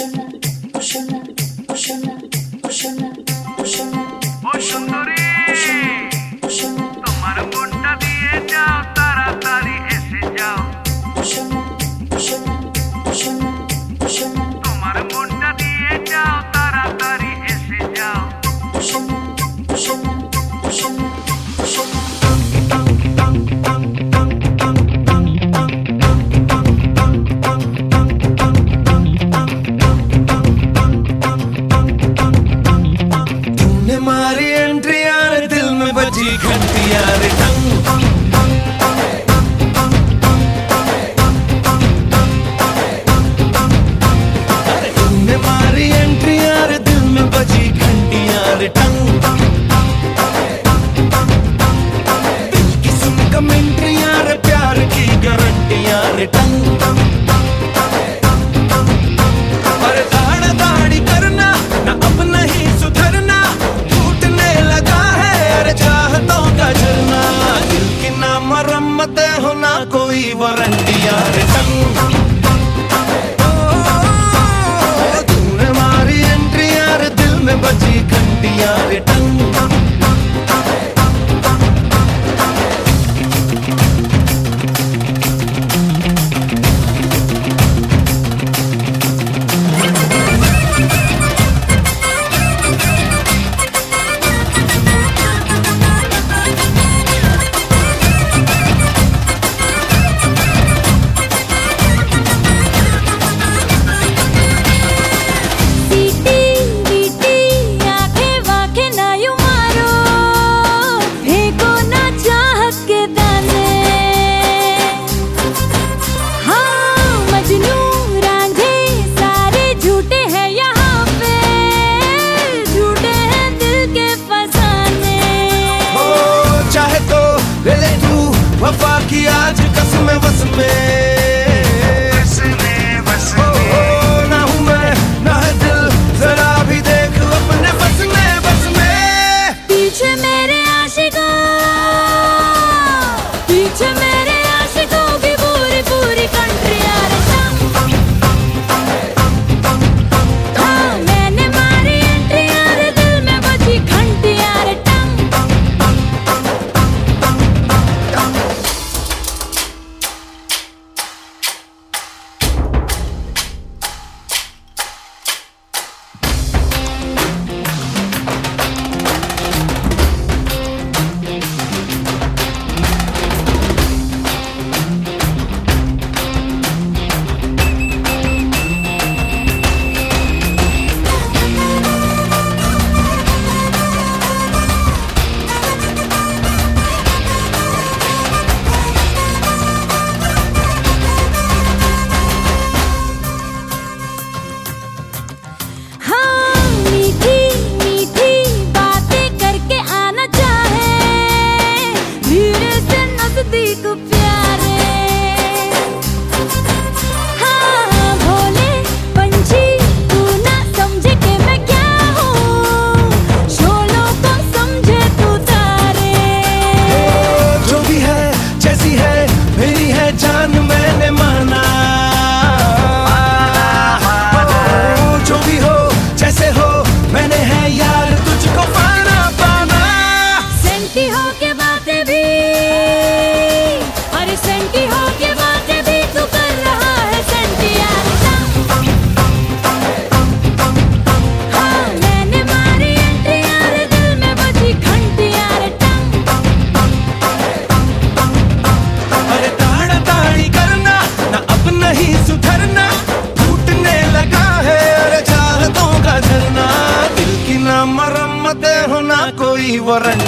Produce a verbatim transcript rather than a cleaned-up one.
সুন্দরী তোমার মনটা দিয়ে যাও, তাড়াতাড়ি এসে যাও। তোমার মনটা দিয়ে যাও, তাড়াতাড়ি এসে যাও। मारी एंट्री यार दिल में बजी घंटी यार टंग। तुमने मारी एंट्री यार दिल में बजी घंटी यार टंग। दिल की सुन कमेंट्री यार प्यार की गारंटी यार टंग। पर दाढ़ा दाढ़ी करना ना अब नहीं सुधरना, मरम्मत हो ना कोई वारंटी यार टंग। तूने मारी एंट्री यार दिल में बजी घंटी यार टंग। वफा की आज कसम बस में, बस में, बस में। ना हूँ मैं ना है दिल, जरा भी देख अपने बस में, बस में। पीछे मेरे आशिकों, पीछे मेरे आशिकों की पूरी पूरी कंट्री यार टंग। हाँ मैंने मारी एंट्री यार दिल में बजी घंटी यार टंग। मरम्मत हो ना कोई वारंटी।